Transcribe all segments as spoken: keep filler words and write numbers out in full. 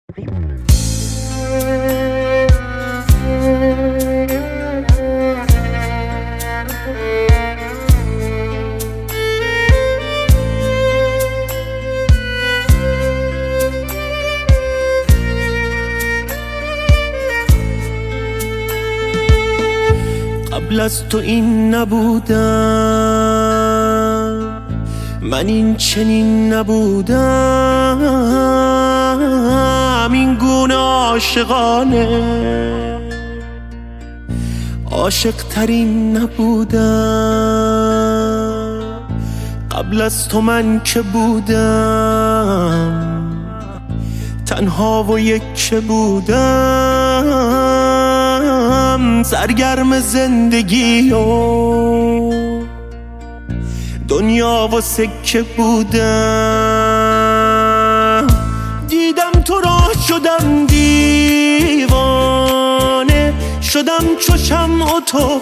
قبل از تو این نبودم، من این چنین نبودم، این گونه عاشقانه عاشق ترین نبودم. قبل از تو من که بودم، تنها و یک بودم، سرگرم زندگی و دنیا و سکه بودم. دیدم تو را شدم دیوانه، شدم چو شمع و تو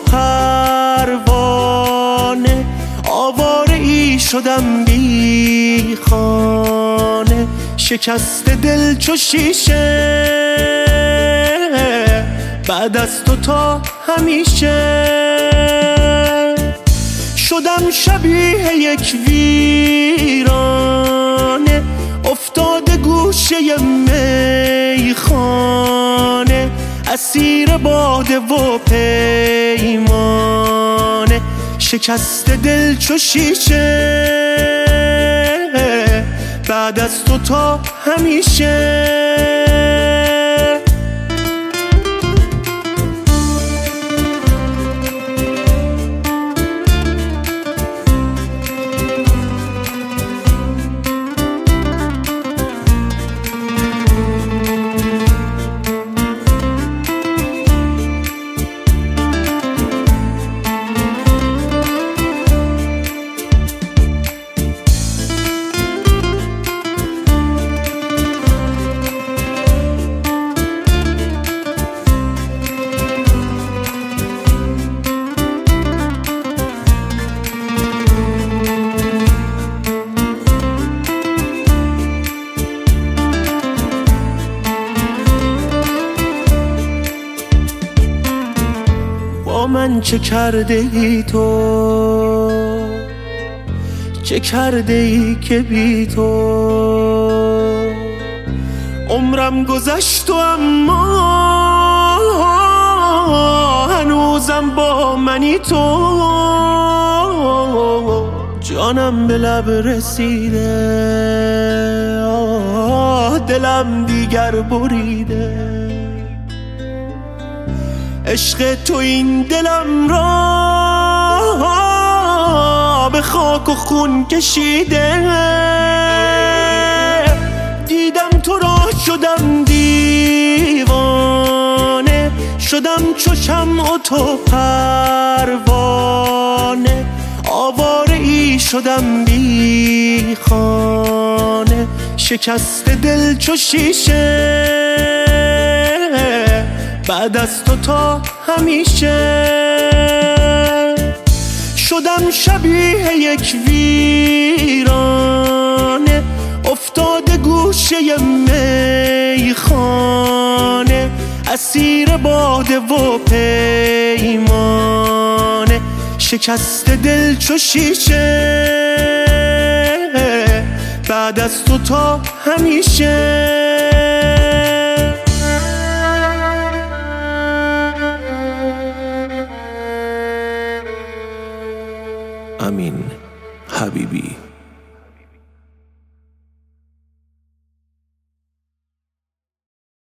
پروانه، آواره ای شدم بی خانه، شکست دل چو شیشه، بعد از تو تا همیشه. شدم شبیه یک ویرانه، افتاده گوشه میخانه، اسیر باده و پیمانه، شکست دل چو شیشه، بعد از تو تا همیشه. من چه کرده ای تو، چه کرده ای که بی تو عمرم گذشت و اما هنوزم با منی تو. جانم به لب رسیده، دلم دیگر بریده، عشق تو این دلم را به خاک و خون کشیده. دیدم تو را شدم دیوانه، شدم چو شمع و تو پروانه، آواره ای شدم بی خانه، شکست دل چو شیشه، بعد از تو تا همیشه. شدم شبیه یک ویرانه، افتاده گوشه میخانه، اسیر باده و پیمانه، شکست دل چو شیشه، بعد از تو تا همیشه. امین حبیبی.